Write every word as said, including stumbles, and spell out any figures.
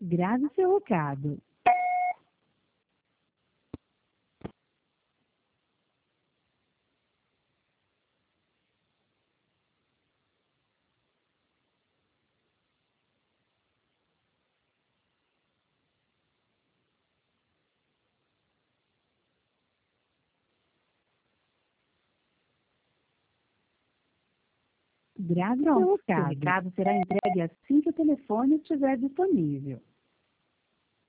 Grave seu recado. Grave seu Pronto, seu recado. recado será entregue assim que o telefone estiver disponível.